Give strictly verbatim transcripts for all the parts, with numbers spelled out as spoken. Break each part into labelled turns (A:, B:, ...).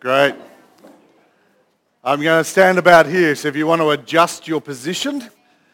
A: Great. I'm going to stand about here, so if you want to adjust your position,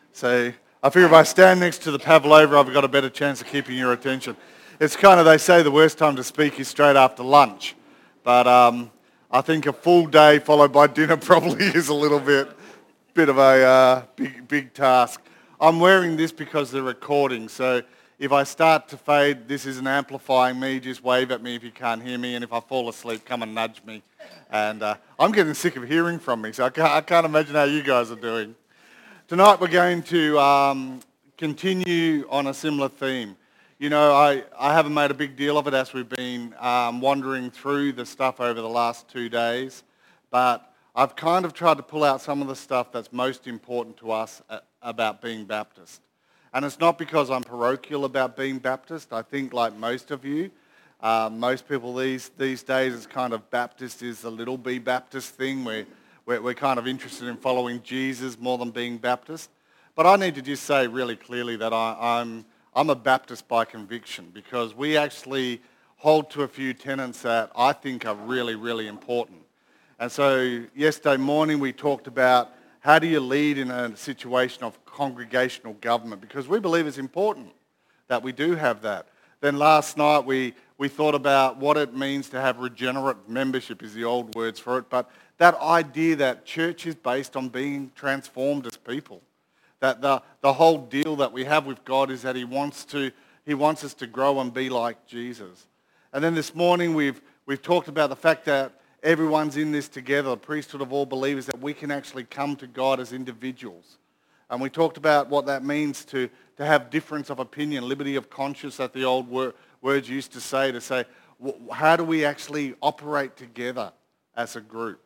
A: so I figure if I stand next to the pavlova, I've got a better chance of keeping your attention. It's kind of, they say the worst time to speak is straight after lunch, but um, I think a full day followed by dinner probably is a little bit, bit of a uh, big, big task. I'm wearing this because they're recording, so if I start to fade, this isn't amplifying me. Just wave at me if you can't hear me, and if I fall asleep, come and nudge me. And uh, I'm getting sick of hearing from me, so I can't, I can't imagine how you guys are doing. Tonight we're going to um, continue on a similar theme. You know, I, I haven't made a big deal of it as we've been um, wandering through the stuff over the last two days, but I've kind of tried to pull out some of the stuff that's most important to us about being Baptist. And it's not because I'm parochial about being Baptist. I think like most of you, uh, most people these these days, it's kind of Baptist is the little b Baptist thing where we're, we're kind of interested in following Jesus more than being Baptist. But I need to just say really clearly that I, I'm, I'm a Baptist by conviction because we actually hold to a few tenets that I think are really, really important. And so yesterday morning we talked about how do you lead in a situation of congregational government, because we believe it's important that we do have that. Then last night we, we thought about what it means to have regenerate membership is the old words for it, but that idea that church is based on being transformed as people. That the, the whole deal that we have with God is that he wants to he wants us to grow and be like Jesus. And then this morning we've we've talked about the fact that everyone's in this together, the priesthood of all believers, that we can actually come to God as individuals. And we talked about what that means to, to have difference of opinion, liberty of conscience that the old wor- words used to say, to say, w- how do we actually operate together as a group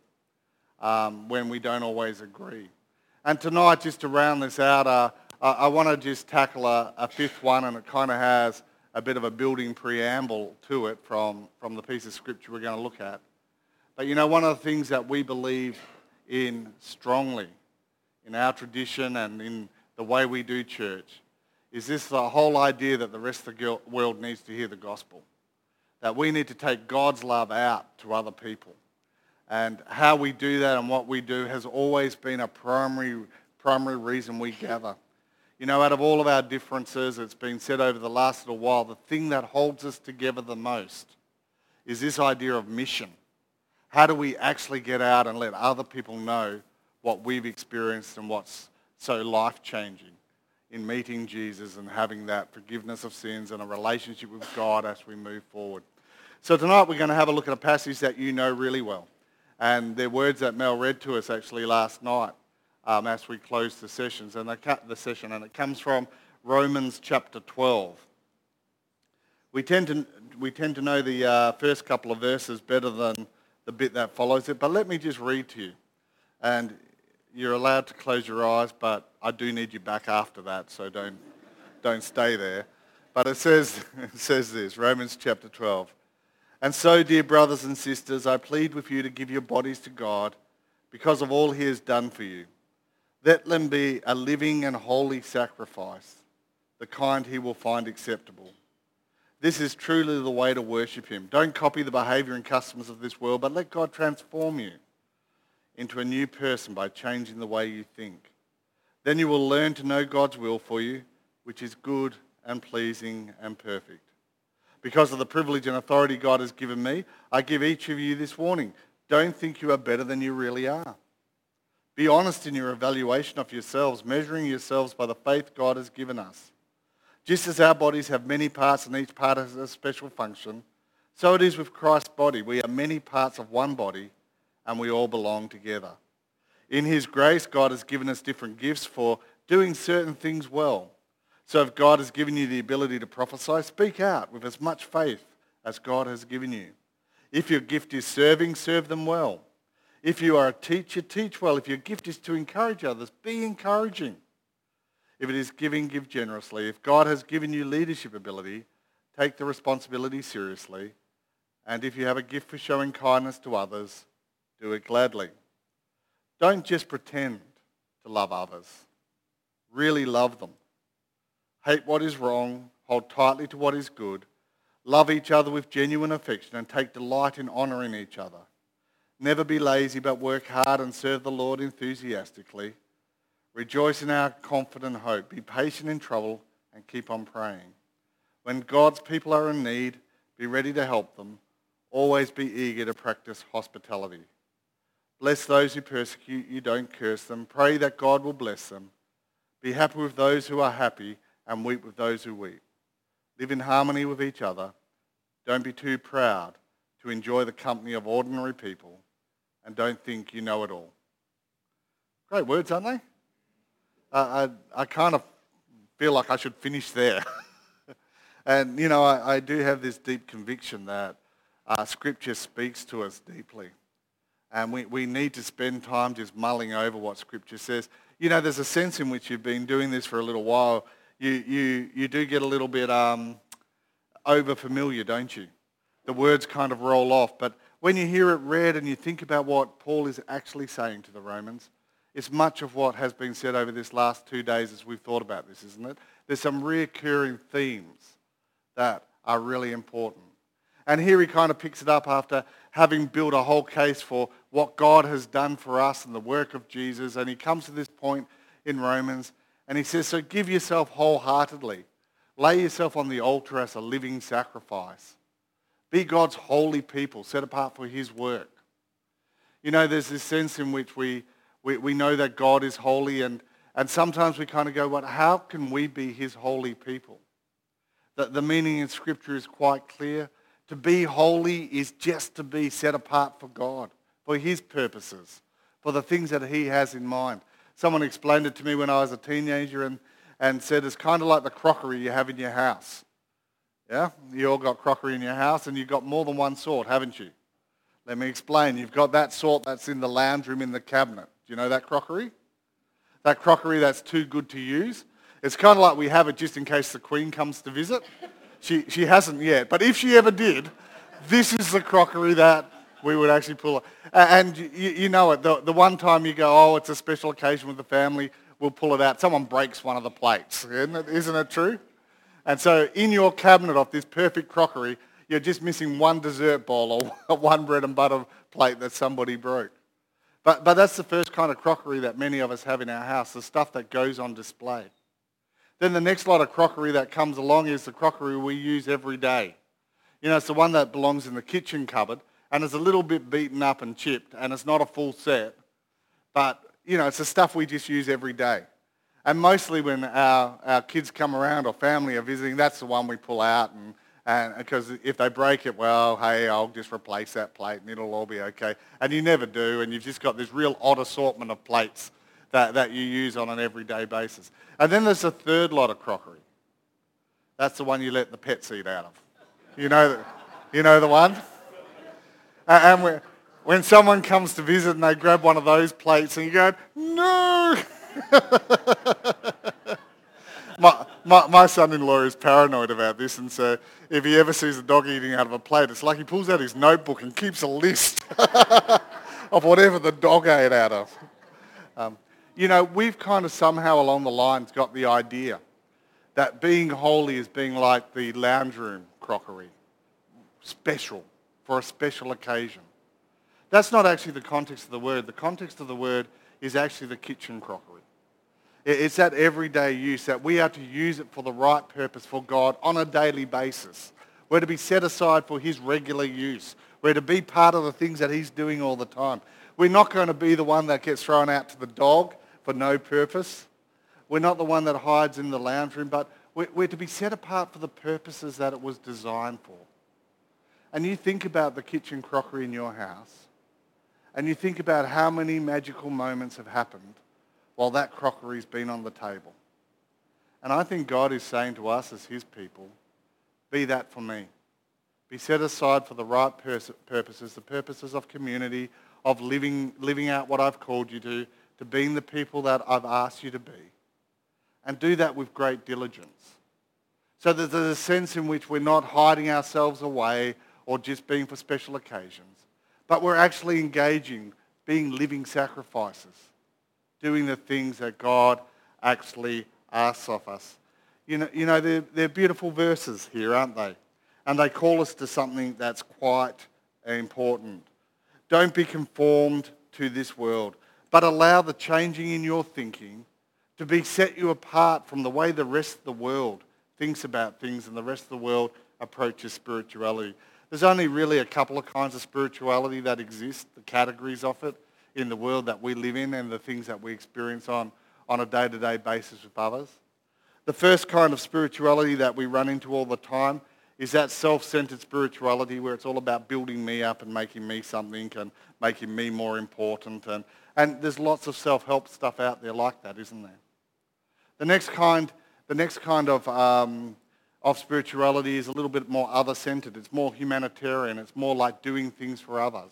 A: um, when we don't always agree? And tonight, just to round this out, uh, I, I want to just tackle a, a fifth one, and it kind of has a bit of a building preamble to it from, from the piece of scripture we're going to look at. But you know, one of the things that we believe in strongly in our tradition and in the way we do church is this the whole idea that the rest of the world needs to hear the gospel. That we need to take God's love out to other people. And how we do that and what we do has always been a primary, primary reason we gather. You know, out of all of our differences, it's been said over the last little while, the thing that holds us together the most is this idea of mission. How do we actually get out and let other people know what we've experienced and what's so life-changing in meeting Jesus and having that forgiveness of sins and a relationship with God as we move forward? So tonight we're going to have a look at a passage that you know really well. And they're words that Mel read to us actually last night um, as we closed the sessions and the, the session. And it comes from Romans chapter twelve. We tend to, we tend to know the uh, first couple of verses better than the bit that follows it, but let me just read to you. And you're allowed to close your eyes, but I do need you back after that, so don't don't stay there. But it says it says this, Romans chapter twelve. And so, dear brothers and sisters, I plead with you to give your bodies to God because of all he has done for you. Let them be a living and holy sacrifice, the kind he will find acceptable. This is truly the way to worship him. Don't copy the behavior and customs of this world, but let God transform you into a new person by changing the way you think. Then you will learn to know God's will for you, which is good and pleasing and perfect. Because of the privilege and authority God has given me, I give each of you this warning. Don't think you are better than you really are. Be honest in your evaluation of yourselves, measuring yourselves by the faith God has given us. Just as our bodies have many parts and each part has a special function, so it is with Christ's body. We are many parts of one body and we all belong together. In his grace, God has given us different gifts for doing certain things well. So if God has given you the ability to prophesy, speak out with as much faith as God has given you. If your gift is serving, serve them well. If you are a teacher, teach well. If your gift is to encourage others, be encouraging. If it is giving, give generously. If God has given you leadership ability, take the responsibility seriously. And if you have a gift for showing kindness to others, do it gladly. Don't just pretend to love others. Really love them. Hate what is wrong, hold tightly to what is good, love each other with genuine affection, and take delight in honouring each other. Never be lazy, but work hard and serve the Lord enthusiastically. Rejoice in our confident hope. Be patient in trouble and keep on praying. When God's people are in need, be ready to help them. Always be eager to practice hospitality. Bless those who persecute you, don't curse them. Pray that God will bless them. Be happy with those who are happy and weep with those who weep. Live in harmony with each other. Don't be too proud to enjoy the company of ordinary people, and don't think you know it all. Great words, aren't they? Uh, I, I kind of feel like I should finish there. And, you know, I, I do have this deep conviction that uh, Scripture speaks to us deeply. And we, we need to spend time just mulling over what Scripture says. You know, there's a sense in which you've been doing this for a little while. You you you do get a little bit um, over-familiar, don't you? The words kind of roll off. But when you hear it read and you think about what Paul is actually saying to the Romans, it's much of what has been said over this last two days as we've thought about this, isn't it? There's some reoccurring themes that are really important. And here he kind of picks it up after having built a whole case for what God has done for us and the work of Jesus. And he comes to this point in Romans and he says, so give yourself wholeheartedly. Lay yourself on the altar as a living sacrifice. Be God's holy people, set apart for his work. You know, there's this sense in which we we, we know that God is holy, and, and sometimes we kind of go, well, how can we be his holy people? The, the meaning in Scripture is quite clear. To be holy is just to be set apart for God, for his purposes, for the things that he has in mind. Someone explained it to me when I was a teenager and, and said it's kind of like the crockery you have in your house. Yeah? You all got crockery in your house and you've got more than one sort, haven't you? Let me explain. You've got that sort that's in the lounge room in the cabinet. Do you know that crockery? That crockery that's too good to use. It's kind of like we have it just in case the Queen comes to visit. She she hasn't yet, but if she ever did, this is the crockery that we would actually pull it. And you, you know it, the, the one time you go, oh, it's a special occasion with the family, we'll pull it out. Someone breaks one of the plates, isn't it, isn't it true? And so in your cabinet of this perfect crockery, you're just missing one dessert bowl or one bread and butter plate that somebody broke. But, but that's the first kind of crockery that many of us have in our house, the stuff that goes on display. Then the next lot of crockery that comes along is the crockery we use every day. You know, it's the one that belongs in the kitchen cupboard, and it's a little bit beaten up and chipped, and it's not a full set. But, you know, it's the stuff we just use every day. And mostly when our, our kids come around or family are visiting, that's the one we pull out. And, and because if they break it, well, hey, I'll just replace that plate and it'll all be okay. And you never do, and you've just got this real odd assortment of plates that, that you use on an everyday basis. And then there's a third lot of crockery. That's the one you let the pets eat out of. You know the, you know the one? And when, when someone comes to visit and they grab one of those plates and you go, no! my, my, my son-in-law is paranoid about this, and so if he ever sees a dog eating out of a plate, it's like he pulls out his notebook and keeps a list of whatever the dog ate out of. Um, you know, we've kind of somehow along the lines got the idea that being holy is being like the lounge room crockery, special, for a special occasion. That's not actually the context of the word. The context of the word is actually the kitchen crockery. It's that everyday use, that we are to use it for the right purpose for God on a daily basis. We're to be set aside for his regular use. We're to be part of the things that he's doing all the time. We're not going to be the one that gets thrown out to the dog for no purpose. We're not the one that hides in the lounge room, but we're to be set apart for the purposes that it was designed for. And you think about the kitchen crockery in your house, and you think about how many magical moments have happened while that crockery's been on the table. And I think God is saying to us as his people, be that for me. Be set aside for the right pers- purposes, the purposes of community, of living, living out what I've called you to, to being the people that I've asked you to be. And do that with great diligence. So that there's a sense in which we're not hiding ourselves away or just being for special occasions, but we're actually engaging, being living sacrifices, doing the things that God actually asks of us. You know, you know they're, they're beautiful verses here, aren't they? And they call us to something that's quite important. Don't be conformed to this world, but allow the changing in your thinking to be set you apart from the way the rest of the world thinks about things and the rest of the world approaches spirituality. There's only really a couple of kinds of spirituality that exist, the categories of it in the world that we live in and the things that we experience on, on a day-to-day basis with others. The first kind of spirituality that we run into all the time is that self-centered spirituality where it's all about building me up and making me something and making me more important. And, and there's lots of self-help stuff out there like that, isn't there? The next kind, the next kind of, um, of spirituality is a little bit more other-centered. It's more humanitarian. It's more like doing things for others.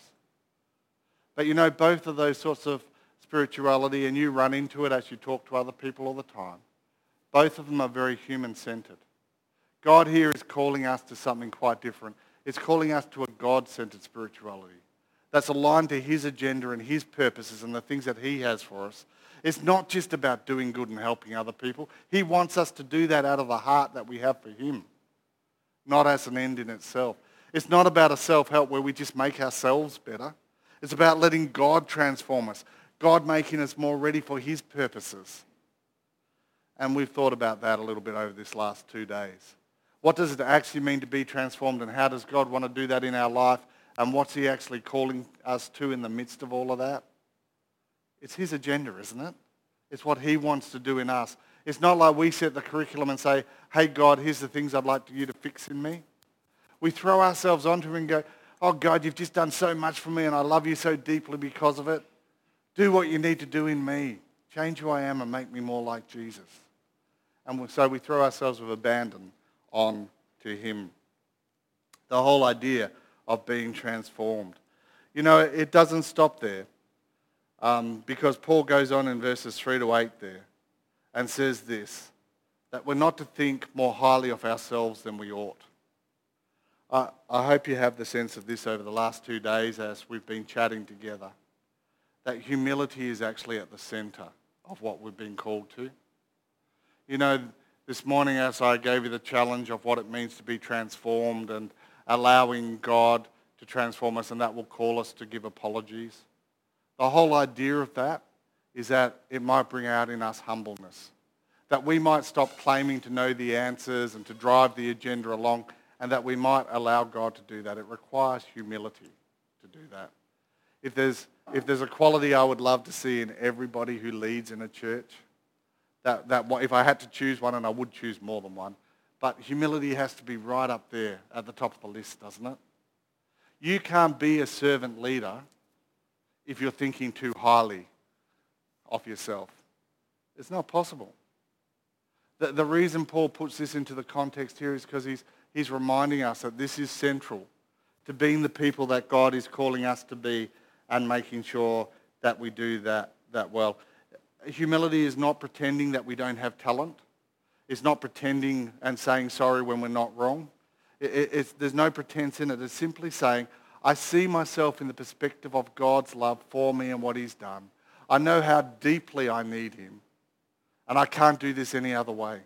A: But you know, both of those sorts of spirituality, and you run into it as you talk to other people all the time, both of them are very human-centered. God here is calling us to something quite different. It's calling us to a God-centered spirituality that's aligned to his agenda and his purposes and the things that he has for us. It's not just about doing good and helping other people. He wants us to do that out of the heart that we have for him, not as an end in itself. It's not about a self-help where we just make ourselves better. It's about letting God transform us, God making us more ready for his purposes. And we've thought about that a little bit over this last two days. What does it actually mean to be transformed, and how does God want to do that in our life, and what's he actually calling us to in the midst of all of that? It's his agenda, isn't it? It's what he wants to do in us. It's not like we set the curriculum and say, hey God, here's the things I'd like you to fix in me. We throw ourselves onto him and go, oh God, you've just done so much for me and I love you so deeply because of it. Do what you need to do in me. Change who I am and make me more like Jesus. And so we throw ourselves with abandon on to him. The whole idea of being transformed. You know, it doesn't stop there. Um, because Paul goes on in verses three to eight there and says this, that we're not to think more highly of ourselves than we ought. I, I hope you have the sense of this over the last two days as we've been chatting together, that humility is actually at the center of what we've been called to. You know, this morning as I gave you the challenge of what it means to be transformed and allowing God to transform us, and that will call us to give apologies. The whole idea of that is that it might bring out in us humbleness, that we might stop claiming to know the answers and to drive the agenda along, and that we might allow God to do that. It requires humility to do that. If there's, if there's a quality I would love to see in everybody who leads in a church, that, that if I had to choose one, and I would choose more than one, but humility has to be right up there at the top of the list, doesn't it? You can't be a servant leader if you're thinking too highly of yourself. It's not possible. The, the reason Paul puts this into the context here is because he's, he's reminding us that this is central to being the people that God is calling us to be and making sure that we do that, that well. Humility is not pretending that we don't have talent. It's not pretending and saying sorry when we're not wrong. It, it, it's, there's no pretense in it. It's simply saying, I see myself in the perspective of God's love for me and what he's done. I know how deeply I need him, and I can't do this any other way.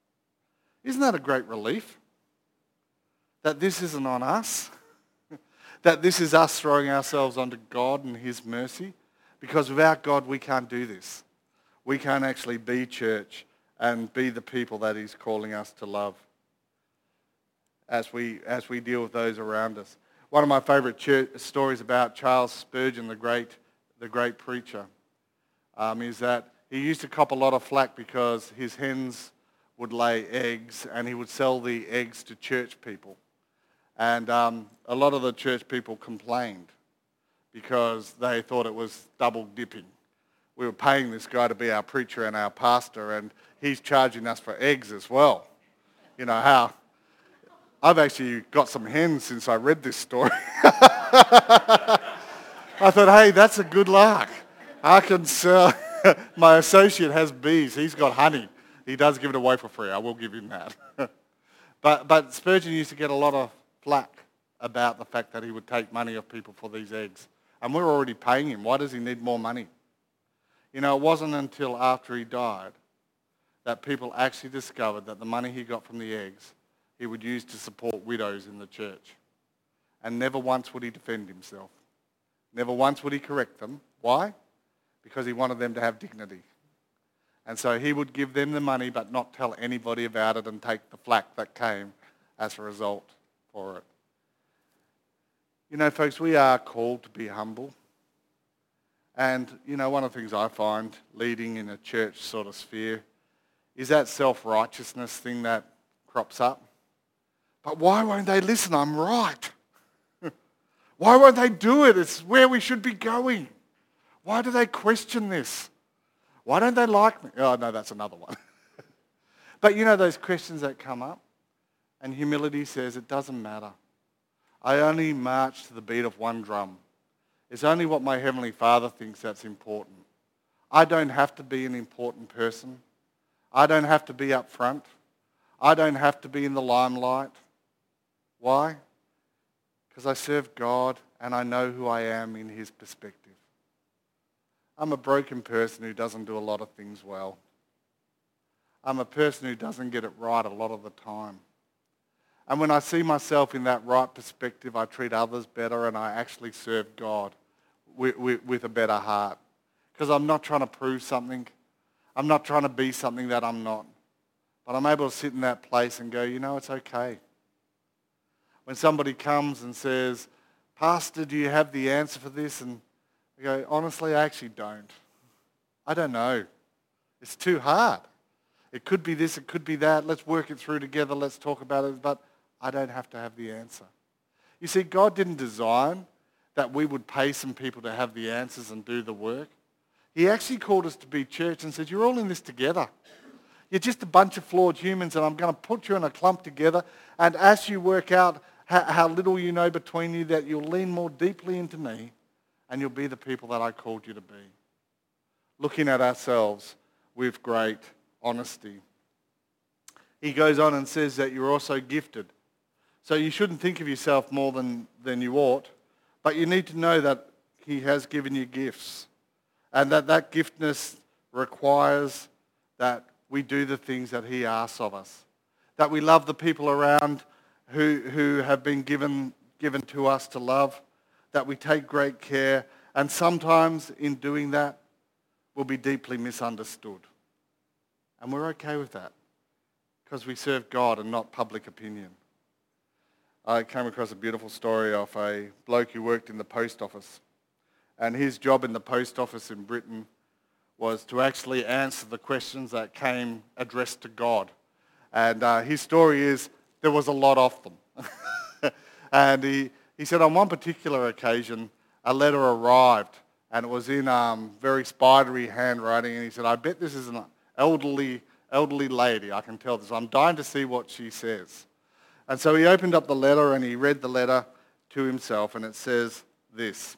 A: Isn't that a great relief? That this isn't on us, that this is us throwing ourselves onto God and his mercy, because without God we can't do this. We can't actually be church and be the people that he's calling us to love as we, as we deal with those around us. One of my favourite church stories about Charles Spurgeon, the great, the great preacher, um, is that he used to cop a lot of flack because his hens would lay eggs and he would sell the eggs to church people. And um, a lot of the church people complained because they thought it was double dipping. We were paying this guy to be our preacher and our pastor, and he's charging us for eggs as well. You know how... I've actually got some hens since I read this story. I thought, hey, that's a good lark. I can sell. My associate has bees. He's got honey. He does give it away for free. I will give him that. but, but Spurgeon used to get a lot of flack about the fact that he would take money off people for these eggs. And we're already paying him. Why does he need more money? You know, it wasn't until after he died that people actually discovered that the money he got from the eggs he would use to support widows in the church. And never once would he defend himself. Never once would he correct them. Why? Because he wanted them to have dignity. And so he would give them the money but not tell anybody about it and take the flack that came as a result for it. You know, folks, we are called to be humble. And, you know, one of the things I find leading in a church sort of sphere is that self-righteousness thing that crops up. But why won't they listen? I'm right. Why won't they do it? It's where we should be going. Why do they question this? Why don't they like me? Oh, no, that's another one. But you know those questions that come up? And humility says, it doesn't matter. I only march to the beat of one drum. It's only what my Heavenly Father thinks that's important. I don't have to be an important person. I don't have to be up front. I don't have to be in the limelight. Why? Because I serve God and I know who I am in His perspective. I'm a broken person who doesn't do a lot of things well. I'm a person who doesn't get it right a lot of the time. And when I see myself in that right perspective, I treat others better and I actually serve God with, with, with a better heart. Because I'm not trying to prove something. I'm not trying to be something that I'm not. But I'm able to sit in that place and go, you know, it's okay. When somebody comes and says, Pastor, do you have the answer for this? And I go, honestly, I actually don't. I don't know. It's too hard. It could be this, it could be that. Let's work it through together. Let's talk about it. But I don't have to have the answer. You see, God didn't design that we would pay some people to have the answers and do the work. He actually called us to be church and said, you're all in this together. You're just a bunch of flawed humans and I'm going to put you in a clump together. And as you work out how, how little you know between you, that you'll lean more deeply into me and you'll be the people that I called you to be. Looking at ourselves with great honesty. He goes on and says that you're also gifted. So you shouldn't think of yourself more than, than you ought, but you need to know that He has given you gifts and that that giftedness requires that we do the things that He asks of us, that we love the people around who, who have been given, given to us to love, that we take great care, and sometimes in doing that, we'll be deeply misunderstood. And we're okay with that because we serve God and not public opinion. I came across a beautiful story of a bloke who worked in the post office. And his job in the post office in Britain was to actually answer the questions that came addressed to God. And uh, his story is there was a lot of them. And he, he said on one particular occasion, a letter arrived and it was in um, very spidery handwriting. And he said, I bet this is an elderly, elderly lady. I can tell this. I'm dying to see what she says. And so he opened up the letter and he read the letter to himself, and it says this.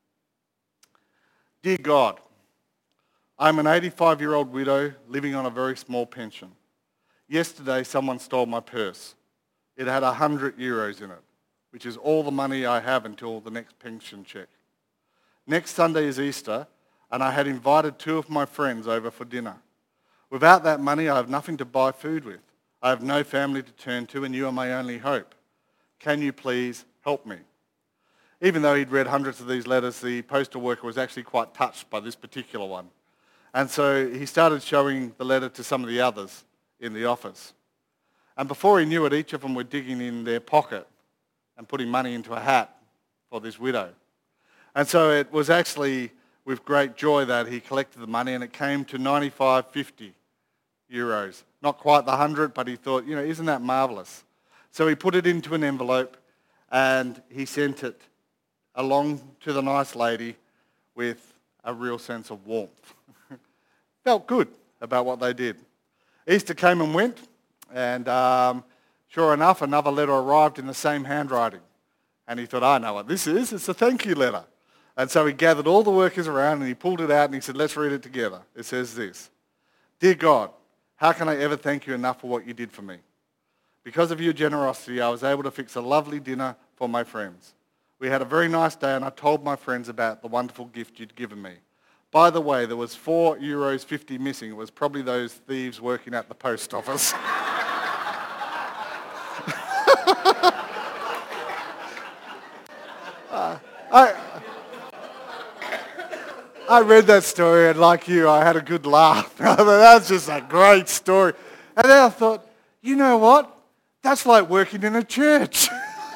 A: Dear God, I'm an eighty-five-year-old widow living on a very small pension. Yesterday someone stole my purse. It had one hundred euros in it, which is all the money I have until the next pension check. Next Sunday is Easter, and I had invited two of my friends over for dinner. Without that money, I have nothing to buy food with. I have no family to turn to, and you are my only hope. Can you please help me? Even though he'd read hundreds of these letters, the postal worker was actually quite touched by this particular one. And so he started showing the letter to some of the others in the office. And before he knew it, each of them were digging in their pocket and putting money into a hat for this widow. And so it was actually with great joy that he collected the money, and it came to ninety-five fifty euros. Not quite the one hundred, but he thought, you know, isn't that marvelous? So he put it into an envelope and he sent it along to the nice lady with a real sense of warmth. Felt good about what they did. Easter came and went, and um, sure enough, another letter arrived in the same handwriting. And he thought, I know what this is. It's a thank you letter. And so he gathered all the workers around and he pulled it out and he said, let's read it together. It says this. Dear God, how can I ever thank you enough for what you did for me? Because of your generosity, I was able to fix a lovely dinner for my friends. We had a very nice day and I told my friends about the wonderful gift you'd given me. By the way, there was four euros fifty missing. It was probably those thieves working at the post office. uh, I, I read that story and like you, I had a good laugh. I thought, that's just a great story. And then I thought, you know what? That's like working in a church.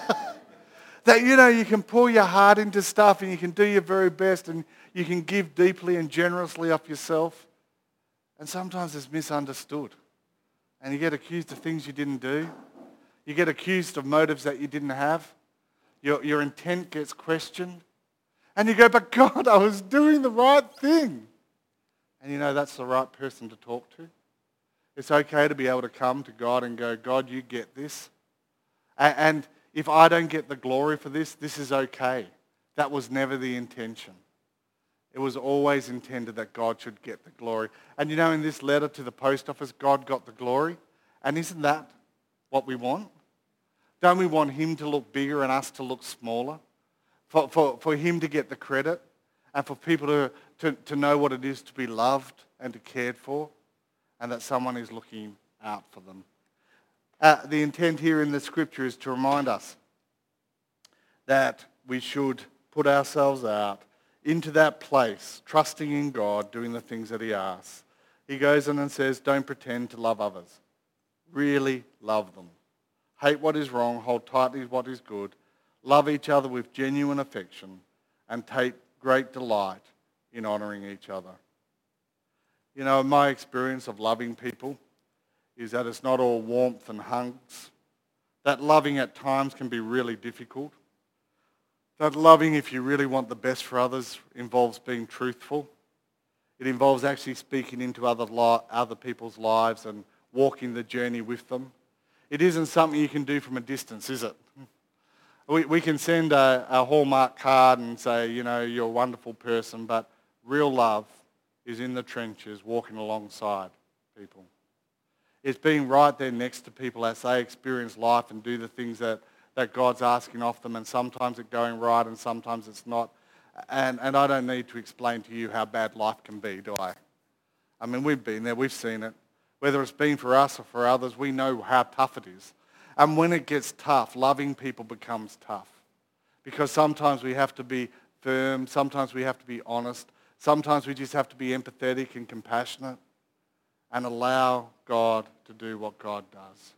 A: That, you know, you can pour your heart into stuff and you can do your very best and you can give deeply and generously of yourself. And sometimes it's misunderstood. And you get accused of things you didn't do. You get accused of motives that you didn't have. Your, your intent gets questioned. And you go, but God, I was doing the right thing. And you know that's the right person to talk to. It's okay to be able to come to God and go, God, you get this. And, and if I don't get the glory for this, this is okay. That was never the intention. It was always intended that God should get the glory. And you know, in this letter to the post office, God got the glory. And isn't that what we want? Don't we want him to look bigger and us to look smaller? For, for, for him to get the credit and for people to, to, to know what it is to be loved and to cared for and that someone is looking out for them. Uh, the intent here in the scripture is to remind us that we should put ourselves out into that place, trusting in God, doing the things that he asks. He goes in and says, don't pretend to love others. Really love them. Hate what is wrong, hold tightly to what is good. Love each other with genuine affection and take great delight in honouring each other. You know, my experience of loving people is that it's not all warmth and hugs. That loving at times can be really difficult. That loving, if you really want the best for others, involves being truthful. It involves actually speaking into other, li- other people's lives and walking the journey with them. It isn't something you can do from a distance, is it? We, we can send a, a Hallmark card and say, you know, you're a wonderful person, but real love is in the trenches, walking alongside people. It's being right there next to people as they experience life and do the things that, that God's asking of them, and sometimes it's going right and sometimes it's not. And, and I don't need to explain to you how bad life can be, do I? I mean, we've been there, we've seen it. Whether it's been for us or for others, we know how tough it is. And when it gets tough, loving people becomes tough. Because sometimes we have to be firm, sometimes we have to be honest, sometimes we just have to be empathetic and compassionate and allow God to do what God does.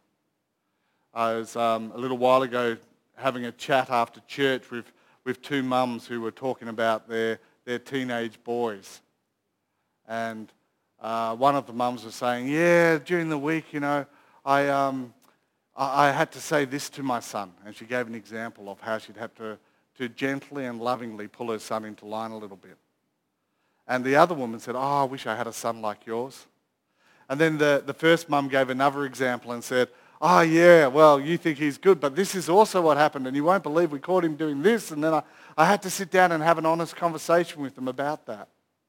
A: I was um, a little while ago having a chat after church with, with two mums who were talking about their, their teenage boys. And uh, one of the mums was saying, yeah, during the week, you know, I, um, I, I had to say this to my son. And she gave an example of how she'd have to, to gently and lovingly pull her son into line a little bit. And the other woman said, oh, I wish I had a son like yours. And then the, the first mum gave another example and said, oh, yeah, well, you think he's good, but this is also what happened, and you won't believe we caught him doing this, and then I, I had to sit down and have an honest conversation with them about that.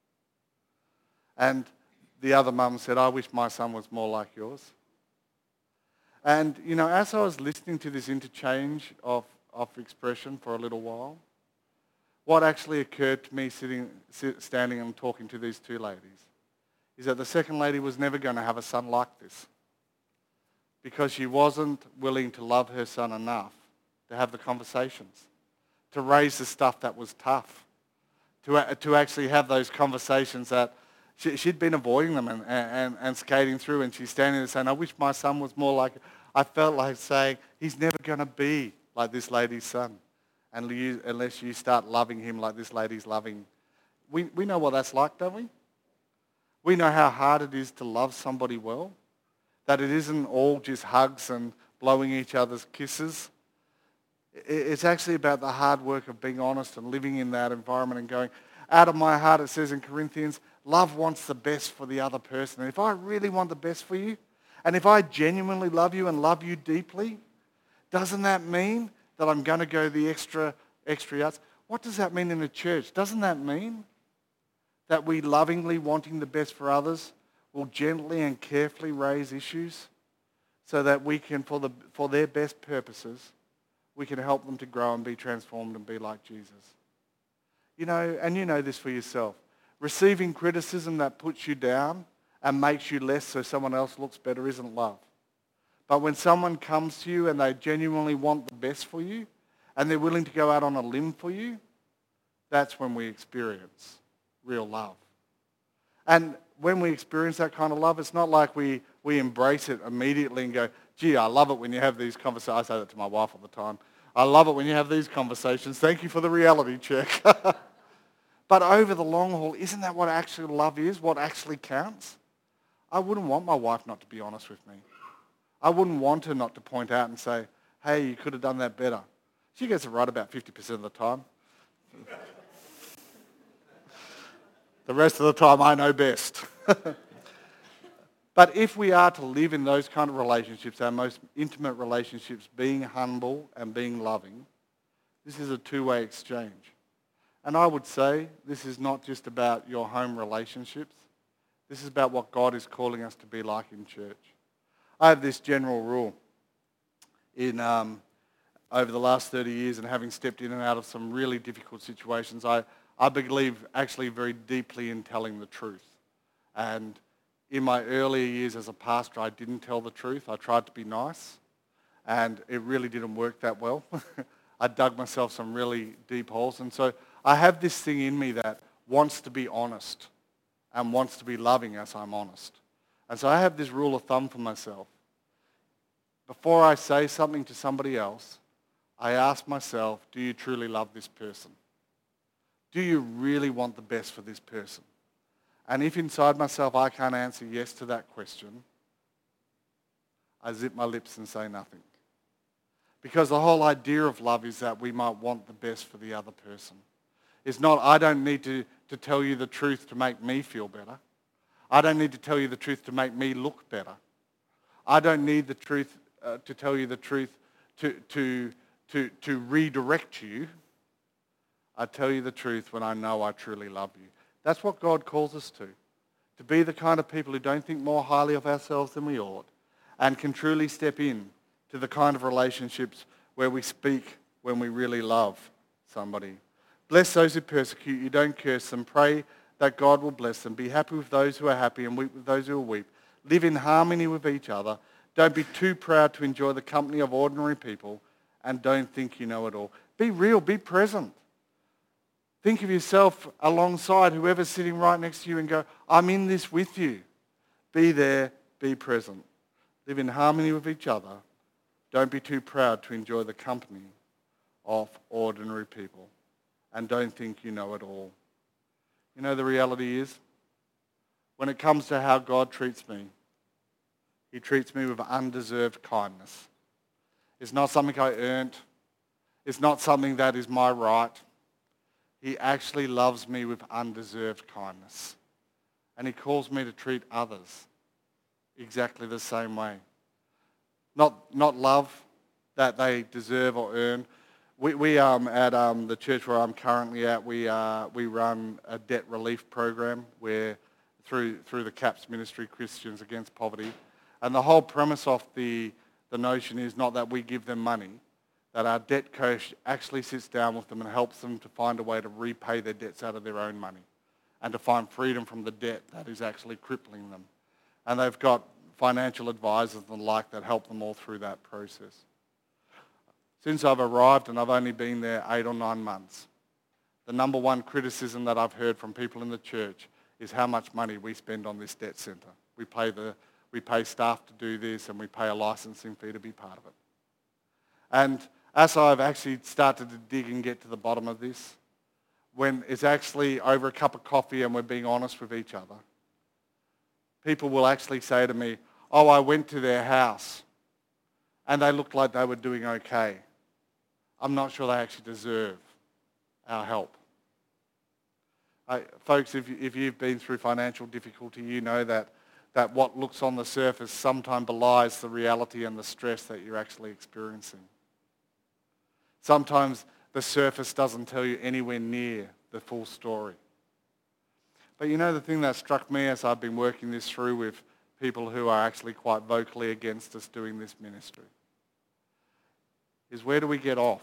A: And the other mum said, I wish my son was more like yours. And, you know, as I was listening to this interchange of, of expression for a little while, what actually occurred to me sitting, sit, standing and talking to these two ladies is that the second lady was never going to have a son like this because she wasn't willing to love her son enough to have the conversations, to raise the stuff that was tough, to, to actually have those conversations that she, she'd been avoiding them and, and, and skating through, and she's standing there saying, I wish my son was more like, I felt like saying, he's never going to be like this lady's son unless you start loving him like this lady's loving. We, we know what that's like, don't we? We know how hard it is to love somebody well, that it isn't all just hugs and blowing each other's kisses. It's actually about the hard work of being honest and living in that environment and going, out of my heart, it says in Corinthians, love wants the best for the other person. And if I really want the best for you, and if I genuinely love you and love you deeply, doesn't that mean that I'm going to go the extra, extra yards? What does that mean in a church? Doesn't that mean that we lovingly wanting the best for others will gently and carefully raise issues so that we can, for, the, for their best purposes, we can help them to grow and be transformed and be like Jesus? You know, and you know this for yourself. Receiving criticism that puts you down and makes you less so someone else looks better isn't love. But when someone comes to you and they genuinely want the best for you, and they're willing to go out on a limb for you, that's when we experience real love. And when we experience that kind of love, it's not like we, we embrace it immediately and go, gee, I love it when you have these conversations. I say that to my wife all the time. I love it when you have these conversations. Thank you for the reality check. But over the long haul, isn't that what actually love is, what actually counts? I wouldn't want my wife not to be honest with me. I wouldn't want her not to point out and say, hey, you could have done that better. She gets it right about fifty percent of the time. The rest of the time, I know best. But if we are to live in those kind of relationships, our most intimate relationships, being humble and being loving, this is a two-way exchange. And I would say this is not just about your home relationships. This is about what God is calling us to be like in church. I have this general rule in um, over the last thirty years, and having stepped in and out of some really difficult situations, I, I believe actually very deeply in telling the truth. And in my earlier years as a pastor, I didn't tell the truth. I tried to be nice, and it really didn't work that well. I dug myself some really deep holes. And so I have this thing in me that wants to be honest and wants to be loving as I'm honest. And so I have this rule of thumb for myself. Before I say something to somebody else, I ask myself, do you truly love this person? Do you really want the best for this person? And if inside myself I can't answer yes to that question, I zip my lips and say nothing. Because the whole idea of love is that we might want the best for the other person. It's not, I don't need to, to tell you the truth to make me feel better. I don't need to tell you the truth to make me look better. I don't need the truth uh, to tell you the truth to, to, to, to redirect you. I tell you the truth when I know I truly love you. That's what God calls us to. To be the kind of people who don't think more highly of ourselves than we ought and can truly step in to the kind of relationships where we speak when we really love somebody. Bless those who persecute you, don't curse them. Pray that God will bless them. Be happy with those who are happy and weep with those who will weep. Live in harmony with each other. Don't be too proud to enjoy the company of ordinary people, and don't think you know it all. Be real, be present. Think of yourself alongside whoever's sitting right next to you and go, I'm in this with you. Be there, be present. Live in harmony with each other. Don't be too proud to enjoy the company of ordinary people. And don't think you know it all. You know, the reality is, when it comes to how God treats me, he treats me with undeserved kindness. It's not something I earned. It's not something that is my right. He actually loves me with undeserved kindness. And he calls me to treat others exactly the same way. Not, not love that they deserve or earn. We, we um, at um, the church where I'm currently at, we, uh, we run a debt relief program where through, through the CAPS ministry, Christians Against Poverty. And the whole premise of the, the notion is not that we give them money, that our debt coach actually sits down with them and helps them to find a way to repay their debts out of their own money and to find freedom from the debt that is actually crippling them. And they've got financial advisors and the like that help them all through that process. Since I've arrived, and I've only been there eight or nine months, the number one criticism that I've heard from people in the church is how much money we spend on this debt centre. We pay the we pay staff to do this, and we pay a licensing fee to be part of it. And as I've actually started to dig and get to the bottom of this, when it's actually over a cup of coffee and we're being honest with each other, people will actually say to me, oh, I went to their house and they looked like they were doing okay. I'm not sure they actually deserve our help. I, folks, if, you, if you've been through financial difficulty, you know that, that what looks on the surface sometimes belies the reality and the stress that you're actually experiencing. Sometimes the surface doesn't tell you anywhere near the full story. But you know, the thing that struck me as I've been working this through with people who are actually quite vocally against us doing this ministry is, where do we get off?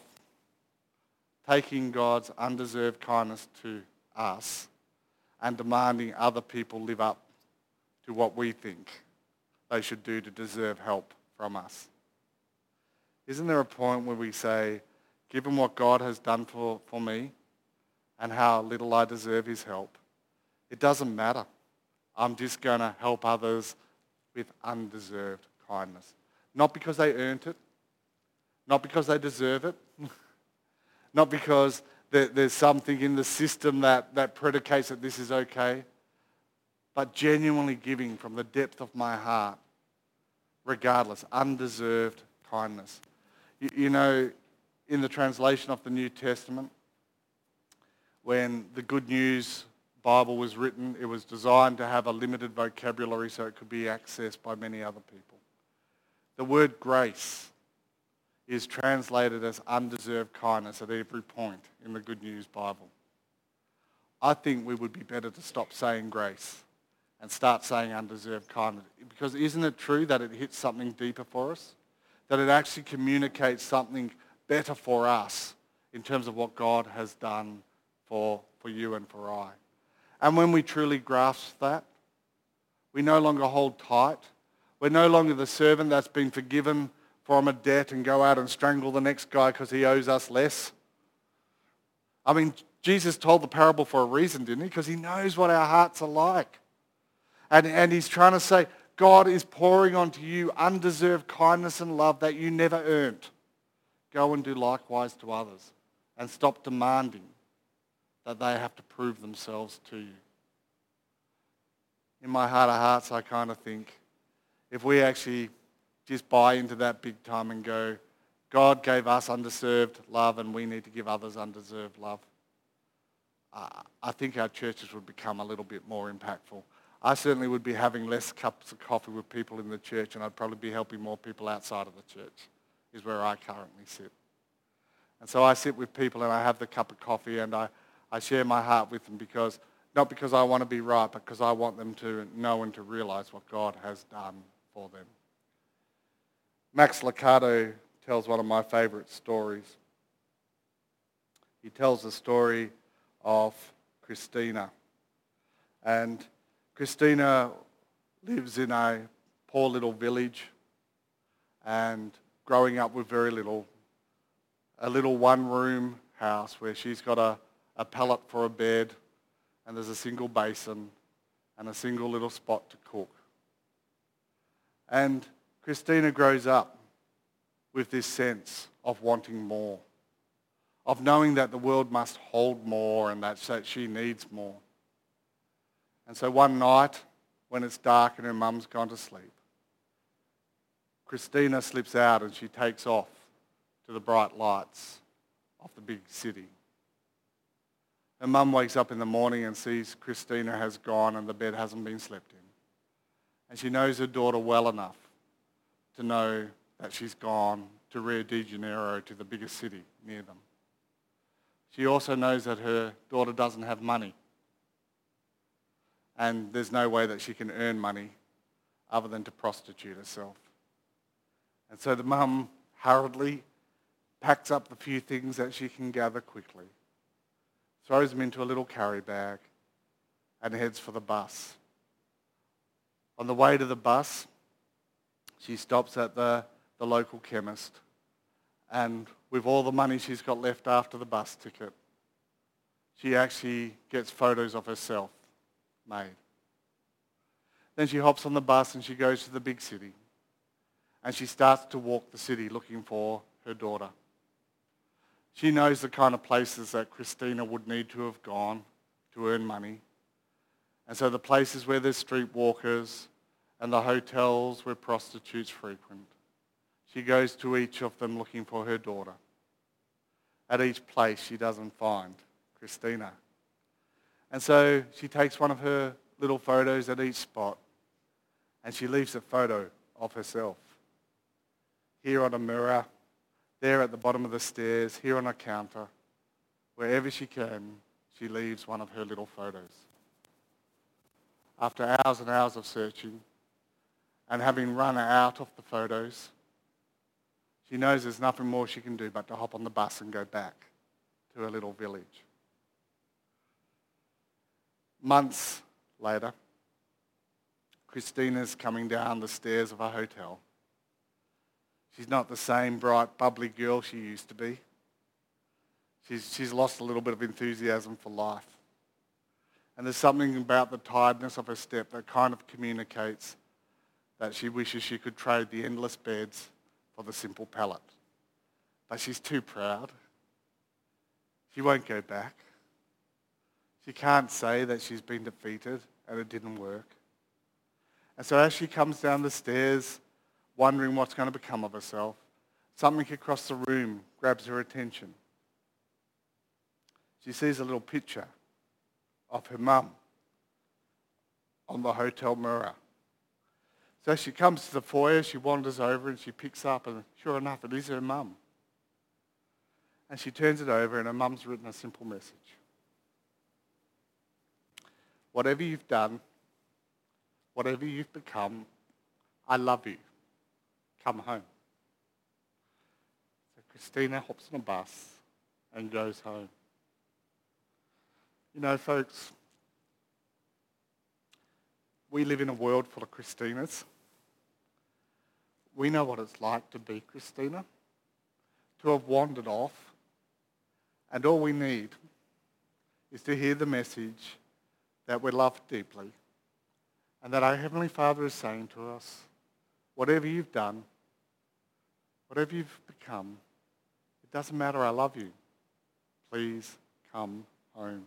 A: Taking God's undeserved kindness to us and demanding other people live up to what we think they should do to deserve help from us. Isn't there a point where we say, given what God has done for, for me and how little I deserve his help, It doesn't matter. I'm just going to help others with undeserved kindness. Not because they earned it, not because they deserve it, not because there, there's something in the system that, that predicates that this is okay, but genuinely giving from the depth of my heart, regardless, undeserved kindness. You, you know, in the translation of the New Testament, when the Good News Bible was written, it was designed to have a limited vocabulary so it could be accessed by many other people. The word grace is translated as undeserved kindness at every point in the Good News Bible. I think we would be better to stop saying grace and start saying undeserved kindness. Because isn't it true that it hits something deeper for us? That it actually communicates something better for us in terms of what God has done for, for you and for I. And when we truly grasp that, we no longer hold tight. We're no longer the servant that's been forgiven from a debt and go out and strangle the next guy because he owes us less. I mean, Jesus told the parable for a reason, didn't he? Because he knows what our hearts are like. And, and he's trying to say, God is pouring onto you undeserved kindness and love that you never earned. Go and do likewise to others. And stop demanding that they have to prove themselves to you. In my heart of hearts, I kind of think, if we actually just buy into that big time and go, God gave us undeserved love and we need to give others undeserved love, uh, I think our churches would become a little bit more impactful. I certainly would be having less cups of coffee with people in the church, and I'd probably be helping more people outside of the church, is where I currently sit. And so I sit with people and I have the cup of coffee and I, I share my heart with them, because not because I want to be right, but because I want them to know and to realize what God has done for them. Max Lucado tells one of my favorite stories. He tells the story of Christina. And Christina lives in a poor little village and growing up with very little, a little one-room house where she's got a, a pallet for a bed and there's a single basin and a single little spot to cook. And Christina grows up with this sense of wanting more, of knowing that the world must hold more and that she needs more. And so one night, when it's dark and her mum's gone to sleep, Christina slips out and she takes off to the bright lights of the big city. Her mum wakes up in the morning and sees Christina has gone and the bed hasn't been slept in. And she knows her daughter well enough to know that she's gone to Rio de Janeiro, to the biggest city near them. She also knows that her daughter doesn't have money. And there's no way that she can earn money other than to prostitute herself. And so the mum hurriedly packs up the few things that she can gather quickly, throws them into a little carry bag, and heads for the bus. On the way to the bus, she stops at the, the local chemist, and with all the money she's got left after the bus ticket, she actually gets photos of herself made. Then she hops on the bus and she goes to the big city, and she starts to walk the city looking for her daughter. She knows the kind of places that Christina would need to have gone to earn money. And so the places where there's streetwalkers and the hotels where prostitutes frequent, she goes to each of them looking for her daughter. At each place she doesn't find Christina. And so she takes one of her little photos at each spot and she leaves a photo of herself. Here on a mirror, there at the bottom of the stairs, here on a counter, wherever she can, she leaves one of her little photos. After hours and hours of searching and having run out of the photos, she knows there's nothing more she can do but to hop on the bus and go back to her little village. Months later, Christina's coming down the stairs of a hotel. She's not the same bright, bubbly girl she used to be. She's, she's lost a little bit of enthusiasm for life. And there's something about the tiredness of her step that kind of communicates that she wishes she could trade the endless beds for the simple pallet. But she's too proud. She won't go back. She can't say that she's been defeated and it didn't work. And so as she comes down the stairs, wondering what's going to become of herself, something across the room grabs her attention. She sees a little picture of her mum on the hotel mirror. So as she comes to the foyer, she wanders over and she picks up, and sure enough, it is her mum. And she turns it over, and her mum's written a simple message. Whatever you've done, whatever you've become, I love you. Come home. So Christina hops on a bus and goes home. You know, folks, we live in a world full of Christinas. We know what it's like to be Christina, to have wandered off, and all we need is to hear the message that we're loved deeply and that our Heavenly Father is saying to us, whatever you've done, whatever you've become, it doesn't matter, I love you. Please come home.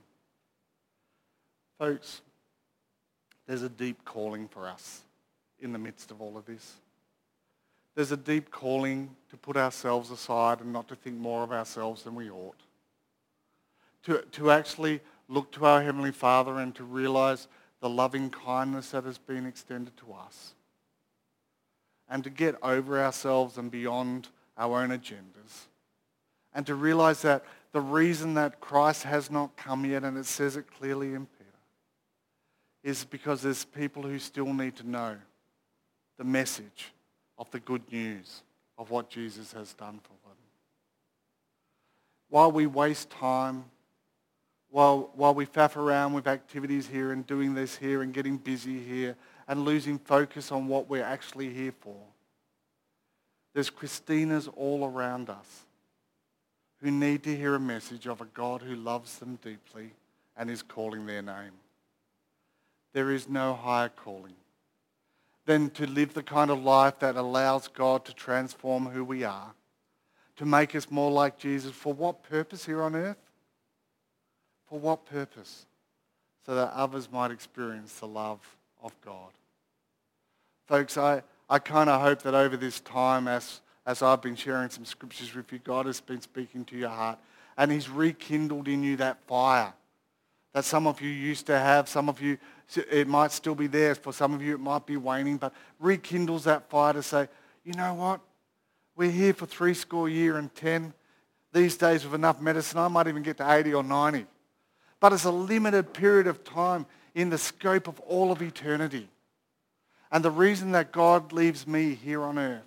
A: Folks, there's a deep calling for us in the midst of all of this. There's a deep calling to put ourselves aside and not to think more of ourselves than we ought. To, to actually look to our Heavenly Father and to realize the loving kindness that has been extended to us. And to get over ourselves and beyond our own agendas. And to realize that the reason that Christ has not come yet, and it says it clearly in Peter, is because there's people who still need to know the message of the good news of what Jesus has done for them. While we waste time, while, while we faff around with activities here and doing this here and getting busy here and losing focus on what we're actually here for, there's Christinas all around us who need to hear a message of a God who loves them deeply and is calling their name. There is no higher calling than to live the kind of life that allows God to transform who we are, to make us more like Jesus. For what purpose here on earth? For what purpose? So that others might experience the love of God. Folks, I, I kind of hope that over this time, as, as I've been sharing some scriptures with you, God has been speaking to your heart and he's rekindled in you that fire that some of you used to have. Some of you, it might still be there. For some of you, it might be waning, but rekindles that fire to say, you know what? We're here for three score year and ten. These days with enough medicine, I might even get to eighty or ninety. But it's a limited period of time in the scope of all of eternity. And the reason that God leaves me here on earth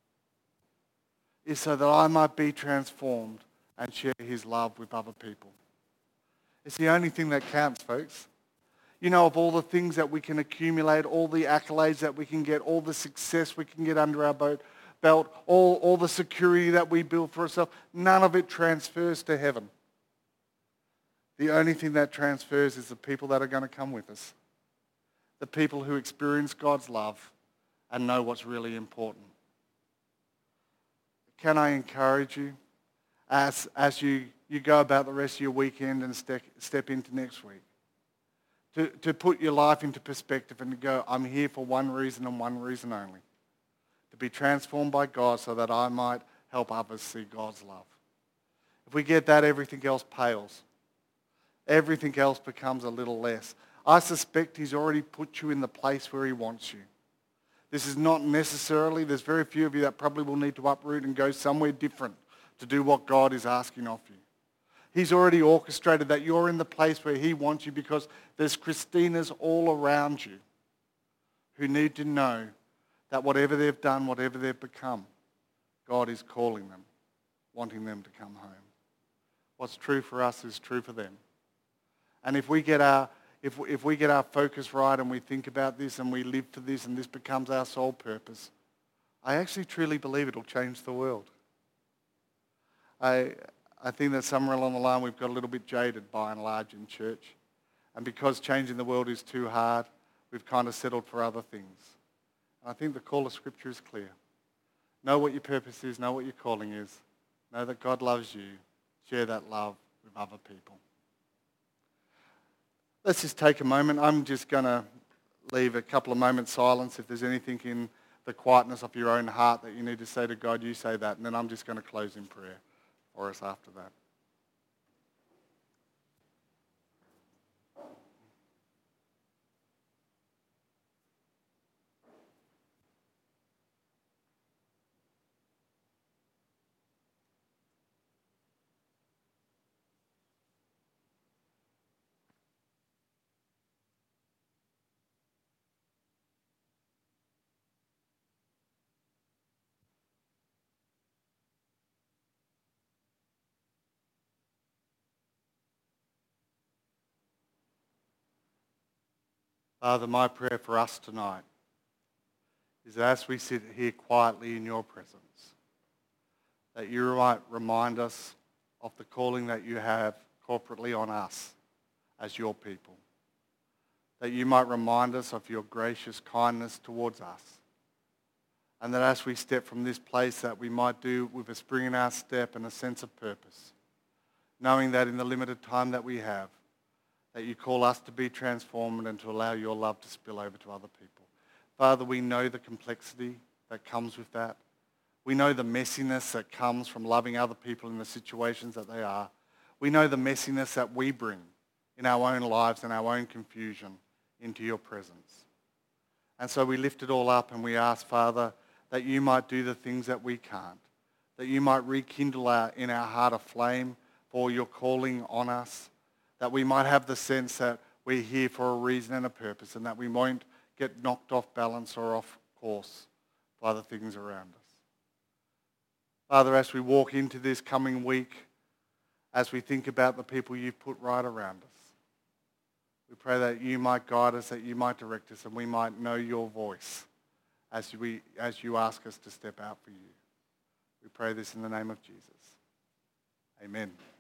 A: is so that I might be transformed and share his love with other people. It's the only thing that counts, folks. You know, of all the things that we can accumulate, all the accolades that we can get, all the success we can get under our boat, belt, all, all the security that we build for ourselves, none of it transfers to heaven. The only thing that transfers is the people that are going to come with us. The people who experience God's love and know what's really important. Can I encourage you as, as you, you go about the rest of your weekend and step, step into next week? To, to put your life into perspective and to go, I'm here for one reason and one reason only. To be transformed by God so that I might help others see God's love. If we get that, everything else pales. Everything else becomes a little less. I suspect he's already put you in the place where he wants you. This is not necessarily, there's very few of you that probably will need to uproot and go somewhere different to do what God is asking of you. He's already orchestrated that you're in the place where he wants you because there's Christinas all around you who need to know that whatever they've done, whatever they've become, God is calling them, wanting them to come home. What's true for us is true for them. And if we get our if if we get our focus right and we think about this and we live for this and this becomes our sole purpose, I actually truly believe it'll change the world. I I think that somewhere along the line we've got a little bit jaded by and large in church. And because changing the world is too hard, we've kind of settled for other things. And I think the call of Scripture is clear. Know what your purpose is, know what your calling is. Know that God loves you. Share that love with other people. Let's just take a moment. I'm just going to leave a couple of moments silence. If there's anything in the quietness of your own heart that you need to say to God, you say that. And then I'm just going to close in prayer for us after that. Father, my prayer for us tonight is that as we sit here quietly in your presence, that you might remind us of the calling that you have corporately on us as your people. That you might remind us of your gracious kindness towards us. And that as we step from this place, that we might do with a spring in our step and a sense of purpose, knowing that in the limited time that we have, that you call us to be transformed and to allow your love to spill over to other people. Father, we know the complexity that comes with that. We know the messiness that comes from loving other people in the situations that they are. We know the messiness that we bring in our own lives and our own confusion into your presence. And so we lift it all up and we ask, Father, that you might do the things that we can't, that you might rekindle our, in our heart a flame for your calling on us, that we might have the sense that we're here for a reason and a purpose and that we won't get knocked off balance or off course by the things around us. Father, as we walk into this coming week, as we think about the people you've put right around us, we pray that you might guide us, that you might direct us, and we might know your voice as, we, as you ask us to step out for you. We pray this in the name of Jesus. Amen.